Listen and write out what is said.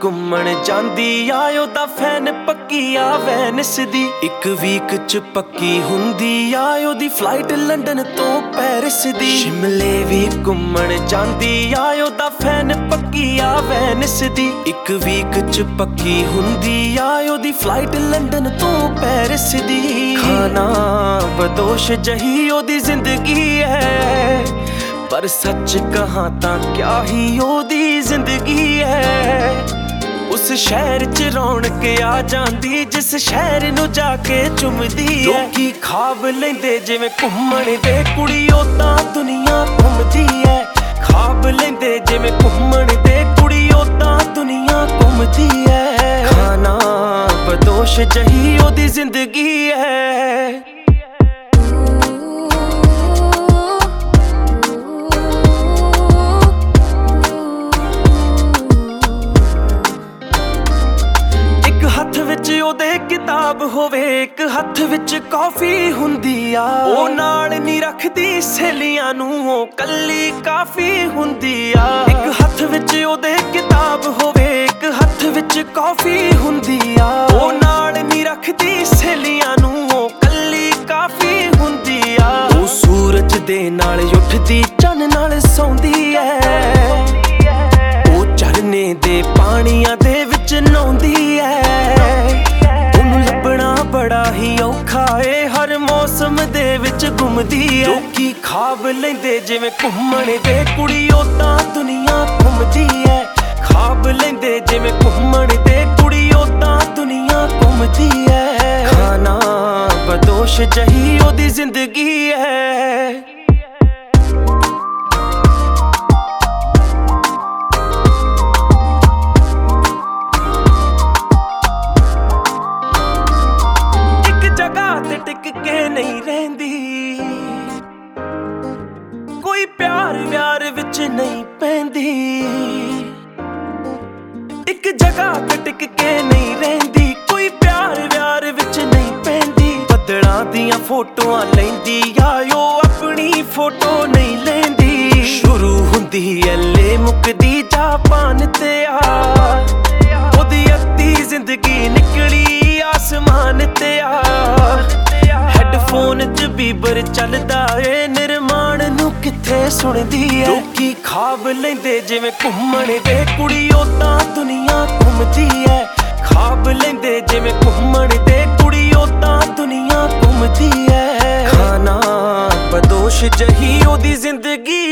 ਘੁੰਮਣ ਜਾਂਦੀ ਆ ਉਹਦਾ ਫੈਨ ਪੱਕੀ ਆ ਵੈਨਿਸ ਦੀ। ਇੱਕ ਵੀਕ ਚ ਪੱਕੀ ਹੁੰਦੀ ਆ ਉਹਦੀ ਫਲਾਈਟ ਲੰਡਨ ਤੋਂ ਪੈਰਿਸ ਦੀ। ਸ਼ਿਮਲੇ ਵੀ ਘੁੰਮਣ ਜਾਂਦੀ ਆ ਉਹਦਾ ਫੈਨ ਪੱਕੀ ਆ ਵੈਨਿਸ ਦੀ। ਇੱਕ ਵੀਕ ਚ ਪੱਕੀ ਹੁੰਦੀ ਆ ਉਹਦੀ ਫਲਾਈਟ ਲੰਡਨ ਤੋਂ ਪੈਰਿਸ ਦੀ। ਖਾਨਾ ਬਦੋਸ਼ ਜਹੀ ਉਹਦੀ ਜ਼ਿੰਦਗੀ ਹੈ, ਪਰ ਸੱਚ ਕਹਾਂ ਤਾਂ ਕਿਆ ਹੀ ਉਹਦੀ ਜ਼ਿੰਦਗੀ ਹੈ। ਉਸ ਸ਼ਹਿਰ ਚ ਰੌਣਕ ਆ ਜਾਂਦੀ ਜਿਸ ਸ਼ਹਿਰ ਨੂੰ ਜਾ ਕੇ ਚੁੰਮਦੀ ਹੈ। ਲੋਕੀ ਖਾਬ ਲੈਂਦੇ ਜਿਵੇਂ ਘੁੰਮਣ ਦੇ ਕੁੜੀ ਓਦਾਂ ਦੁਨੀਆ ਘੁੰਮਦੀ ਹੈ। ਖਾਬ ਲੈਂਦੇ ਜਿਵੇਂ ਘੁੰਮਣ ਦੇ ਕੁੜੀ ਓਦਾਂ ਦੁਨੀਆ ਘੁੰਮਦੀ ਹੈ। ਖਾਨਾ ਬਦੋਸ਼ ਜਹੀ ਉਹਦੀ ਜ਼ਿੰਦਗੀ ਹੈ। ਹੱਥ ਵਿੱਚ ਉਹਦੇ ਕਿਤਾਬ ਹੋਵੇ, ਇੱਕ ਹੱਥ ਵਿੱਚ ਕੌਫੀ ਹੁੰਦੀ ਆ। ਉਹ ਨਾਲ ਨਹੀਂ ਰੱਖਦੀ ਸਹੇਲੀਆਂ ਨੂੰ, ਉਹ ਕੱਲੀ ਕਾਫੀ ਹੁੰਦੀ ਆ। ਇੱਕ ਹੱਥ ਵਿੱਚ ਉਹਦੇ ਕਿਤਾਬ ਹੋਵੇ, ਇੱਕ ਹੱਥ ਵਿੱਚ ਕੌਫੀ ਹੁੰਦੀ ਆ। ਉਹ ਨਾਲ ਨਹੀਂ ਰੱਖਦੀ ਸਹੇਲੀਆਂ ਨੂੰ, ਉਹ ਕੱਲੀ ਕਾਫੀ ਹੁੰਦੀ ਆ। ਉਹ ਸੂਰਜ ਦੇ ਨਾਲ ਉੱਠਦੀ, ਚੰਨ ਨਾਲ ਸੌਂਦੀ ਐ। ਉਹ ਝਰਨੇ ਦੇ ਪਾਣੀਆਂ ਦੇ ਵਿੱਚ ਨਹਾਉਂਦੀ ਐ। ਬੜਾ ਹੀ ਔਖਾ ਏ, ਹਰ ਮੌਸਮ ਦੇ ਵਿੱਚ ਘੁੰਮਦੀ ਐ। ਲੋਕੀ ਖਾਬ ਲੈਂਦੇ ਜਿਵੇਂ ਘੁੰਮਣ ਦੇ ਕੁੜੀ ਓਦਾਂ ਦੁਨੀਆ ਘੁੰਮਦੀ ਐ। ਖਾਬ ਲੈਂਦੇ ਜਿਵੇਂ ਘੁੰਮਣ ਦੇ ਕੁੜੀ ਓਦਾਂ ਦੁਨੀਆ ਘੁੰਮਦੀ ਐ। ਖਾਨਾ ਬਦੋਸ਼ ਜਹੀ ਉਹਦੀ ਜ਼ਿੰਦਗੀ ਐ। ਟਿਕ ਕੇ ਨਹੀਂ ਰਹਿੰਦੀ, ਕੋਈ ਪਿਆਰ ਵਿਆਰ ਵਿੱਚ ਨਹੀਂ ਪੈਂਦੀ। ਇੱਕ ਜਗ੍ਹਾ ਤੇ ਟਿਕ ਕੇ ਨਹੀਂ ਰਹਿੰਦੀ, ਕੋਈ ਪਿਆਰ ਵਿਆਰ ਵਿੱਚ ਨਹੀਂ ਪੈਂਦੀ। ਬੱਦਲਾਂ ਦੀਆਂ ਫੋਟੋਆਂ ਲੈਂਦੀ ਆ ਉਹ, ਆਪਣੀ ਫੋਟੋ ਨਹੀਂ ਲੈਂਦੀ। ਸ਼ੁਰੂ ਹੁੰਦੀ ਐਲੇ ਮੁੱਕਦੀ ਜਾਪਾਨ ਤੇ ਆ। ਉਹਦੀ ਅੱਧੀ ਜ਼ਿੰਦਗੀ ਨਿਕਲੀ ਆਸਮਾਨ ਤੇ ਆ। ਹੈਡਫੋਨ ਚ ਬੀਬਰ ਚੱਲਦਾ ਏ, ਨਿਰਮਾਣ ਨੂੰ ਕਿੱਥੇ ਸੁਣਦੀ ਐ। ਲੋਕੀ ਖਾਬ ਲੈਂਦੇ ਜਿਵੇਂ ਘੁੰਮਣ ਦੇ ਕੁੜੀ ਓਦਾਂ ਦੁਨੀਆ ਘੁੰਮਦੀ ਐ। ਖਾਬ ਲੈਂਦੇ ਜਿਵੇਂ ਘੁੰਮਣ ਦੇ ਕੁੜੀ ਓਦਾਂ ਦੁਨੀਆ ਘੁੰਮਦੀ ਐ। ਖਾਨਾ ਬਦੋਸ਼ ਜਹੀ ਉਹਦੀ ਜ਼ਿੰਦਗੀ